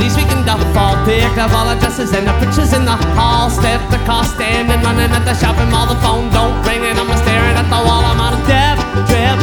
least we can fall. Picked up all the dresses and the pictures in the hall. Stepped the car, standing, running at the shopping mall. The phone don't ring and I'm staring at the wall. I'm on a death trip.